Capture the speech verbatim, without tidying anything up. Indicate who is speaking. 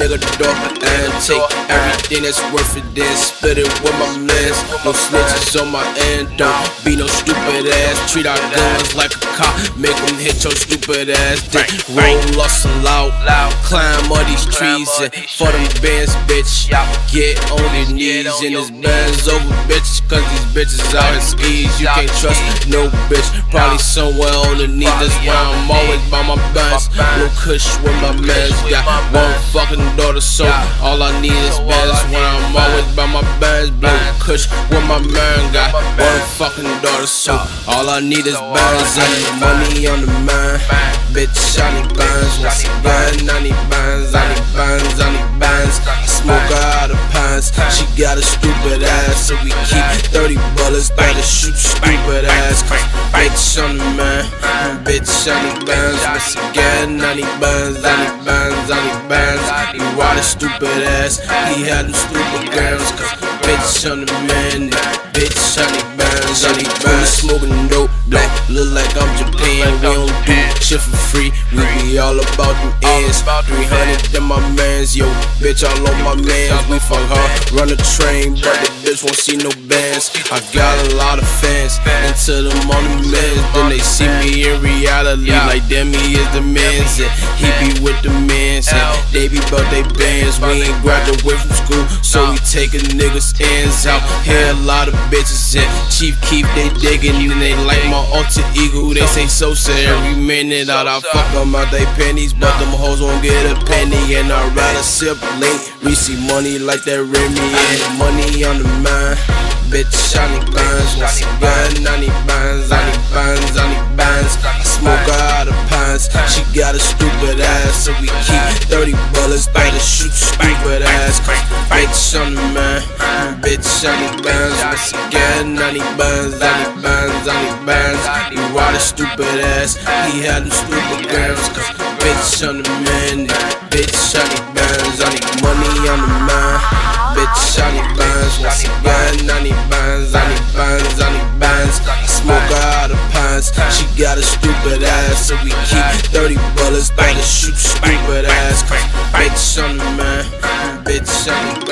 Speaker 1: nigga dog and take everything that's worth it, then split it with my mans. No snitches on my end, don't be no stupid ass. Treat our guns like a cop, make them hit your stupid ass. Then roll us loud, climb all these trees and for them bands, bitch. Get on your knees in this bands over bitches, cause these bitches out here skis. You can't trust no bitch, probably somewhere on the knee. That's why I'm always by my bands. No kush with my mans, got one fucking daughter, so all I need is bands. When I'm always by my bands, blue kush with my man, got one fucking daughter, so all I need is bands. I need money on the man, bitch. I need bands, once again I need bands, I need bands, I need bands. I smoke her out of pants, she got a stupid ass, so we keep thirty bullets that'll shoot stupid ass. Cause bitch on the man, bitch I need bands, once again I need bands, I need bands, I need bands. He ride a stupid ass, he had them stupid grams. Cause bitch on the man, bitch I need bands, I need bands. Smoking dope, black, look like I'm Japan. We don't do shit for free, we be all about them ends. Three hundred in my mans, yo, bitch all on my mans. We fuck her, run a train, but the bitch won't see no bands. I got a lot of fans, until them on the mans. Then they see me in reality, like damn he is the mans, and he be with the mans, and they be bout they bands. We ain't graduate from school, so we taking niggas ends out. Here a lot of bitches and Chief Keef they digging, and they like my alter ego. They say so sad every minute out. I fuck them out they pennies, but them hoes won't get a penny. And I'd rather sip late, we see money like that Remy, and money on the mind. Bitch, I need bands, once again I need bands, I need bands, I need bands. I smoke her out of pants, she got a stupid ass, so we keep thirty bullets that'll shoot stupid ass. Cause bitch on the man, bitch I need bands, once again I need bands, I need bands, I need bands. He ride a stupid ass, he had them stupid grams. Cause bitch on the man, bitch I need bands, I need money on the man. Bitch, I need bands, once again I need bands, I need bands, I need bands. I smoke her out of pants, she got a stupid ass, so we keep thirty bullets that'll shoot stupid ass. Cause bitch on the man, bitch I need